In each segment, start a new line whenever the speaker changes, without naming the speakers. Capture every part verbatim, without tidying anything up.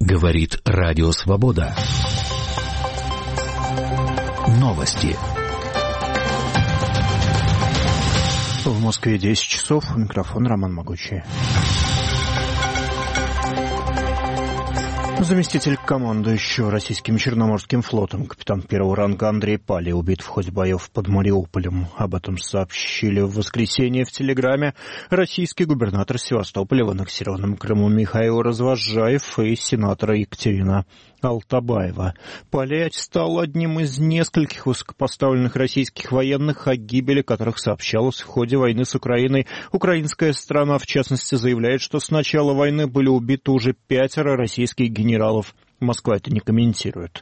Говорит Радио Свобода. Новости.
В Москве десять часов. Микрофон Роман Могучий. Заместитель командующего российским Черноморским флотом, капитан первого ранга Андрей Палий, убит в ходе боев под Мариуполем. Об этом сообщили в воскресенье в Телеграме российский губернатор Севастополя в аннексированном Крыму Михаил Развозжаев и сенатор Екатерина Алтабаева. Палий стал одним из нескольких высокопоставленных российских военных, о гибели которых сообщалось в ходе войны с Украиной. Украинская сторона, в частности, заявляет, что с начала войны были убиты уже пятеро российских генералов. Москва это не комментирует.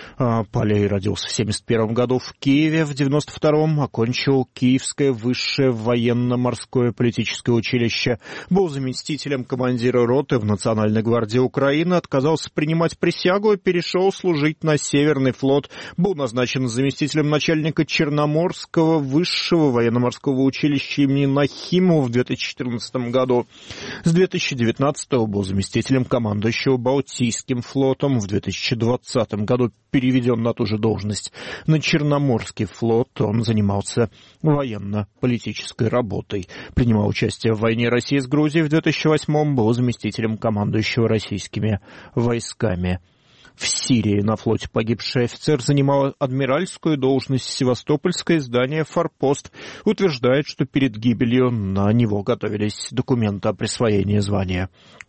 Палий родился в семьдесят первом году в Киеве, в девяносто втором окончил Киевское высшее военно-морское политическое училище, был заместителем командира роты в Национальной гвардии Украины, отказался принимать присягу и перешел служить на Северный флот, был назначен заместителем начальника Черноморского высшего военно-морского училища имени Нахимова в две тысячи четырнадцатом году. С две тысячи девятнадцатого был заместителем командующего Балтийским флотом. В две тысячи двадцатом году переведен на ту же должность на Черноморский флот. Он занимался военно-политической работой. Принимал участие в войне России с Грузией в две тысячи восьмом, был заместителем командующего российскими войсками. В Сирии на флоте погибший офицер занимал адмиральскую должность. Севастопольское издание «Форпост» утверждает, что перед гибелью на него готовились документы о присвоении звания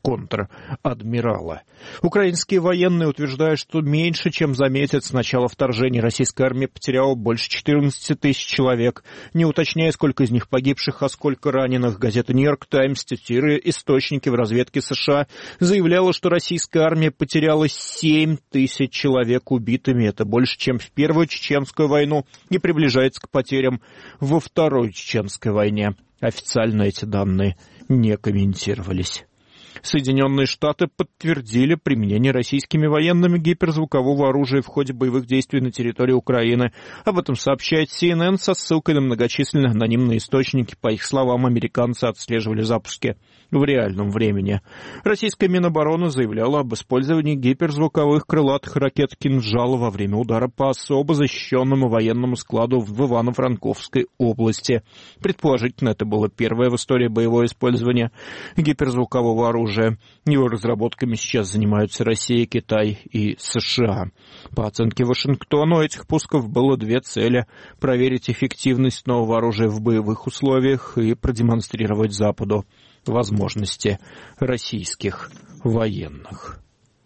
контр-адмирала. Украинские военные утверждают, что меньше чем за месяц с начала вторжения российская армия потеряла больше четырнадцати тысяч человек. Не уточняя, сколько из них погибших, а сколько раненых, газета «Нью-Йорк Таймс», цитируя источники в разведке США, заявляла, что российская армия потеряла семь тысяч человек убитыми. Это больше, чем в Первую Чеченскую войну, и приближается к потерям во Второй Чеченской войне. Официально эти данные не комментировались. Соединенные Штаты подтвердили применение российскими военными гиперзвукового оружия в ходе боевых действий на территории Украины. Об этом сообщает Си Эн Эн со ссылкой на многочисленные анонимные источники. По их словам, американцы отслеживали запуски в реальном времени. Российская Минобороны заявляла об использовании гиперзвуковых крылатых ракет «Кинжал» во время удара по особо защищенному военному складу в Ивано-Франковской области. Предположительно, это было первое в истории боевое использование гиперзвукового оружия. Его разработками сейчас занимаются Россия, Китай и США. По оценке Вашингтона, у этих пусков было две цели: проверить эффективность нового оружия в боевых условиях и продемонстрировать Западу возможности российских военных.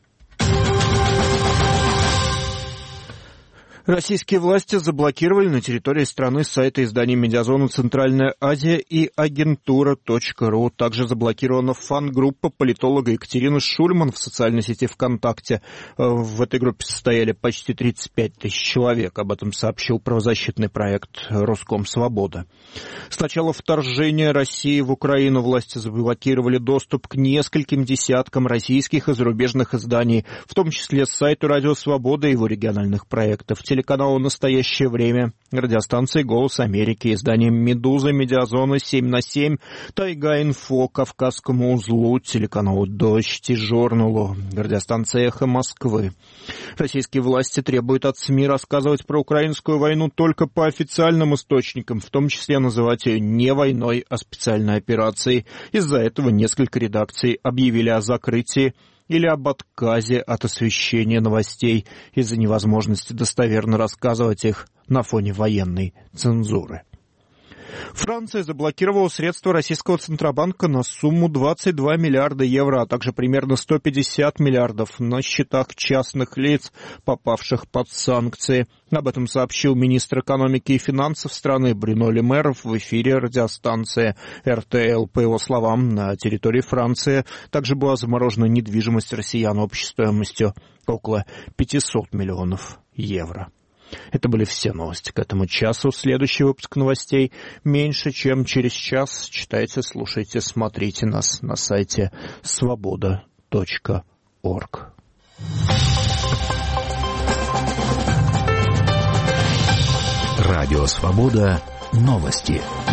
Российские власти заблокировали на территории страны сайты изданий «Медиазона Центральная Азия» и агентура точка ру. Также заблокирована фан-группа политолога Екатерины Шульман в социальной сети ВКонтакте. В этой группе состояли почти тридцать пять тысяч человек. Об этом сообщил правозащитный проект «Роскомсвобода». С начала вторжения России в Украину власти заблокировали доступ к нескольким десяткам российских и зарубежных изданий, в том числе сайту «Радио Свобода» и его региональных проектов, телеканалу «Настоящее время», радиостанции «Голос Америки», изданиям «Медуза», «Медиазона», «семь на семь», «Тайга-инфо», «Кавказскому узлу», телеканалу «Дождь» и «Журналу», радиостанции «Эхо Москвы». Российские власти требуют от СМИ рассказывать про украинскую войну только по официальным источникам, в том числе называть ее не войной, а специальной операцией. Из-за этого несколько редакций объявили о закрытии или об отказе от освещения новостей из-за невозможности достоверно рассказывать их на фоне военной цензуры. Франция заблокировала средства российского Центробанка на сумму двадцать два миллиарда евро, а также примерно сто пятьдесят миллиардов на счетах частных лиц, попавших под санкции. Об этом сообщил министр экономики и финансов страны Брюно Ле Мэр в эфире радиостанции эр тэ эл. По его словам, на территории Франции также была заморожена недвижимость россиян общей стоимостью около пятьсот миллионов евро. Это были все новости к этому часу. Следующий выпуск новостей меньше, чем через час. Читайте, слушайте, смотрите нас на сайте свобода точка орг.
Радио Свобода. Новости.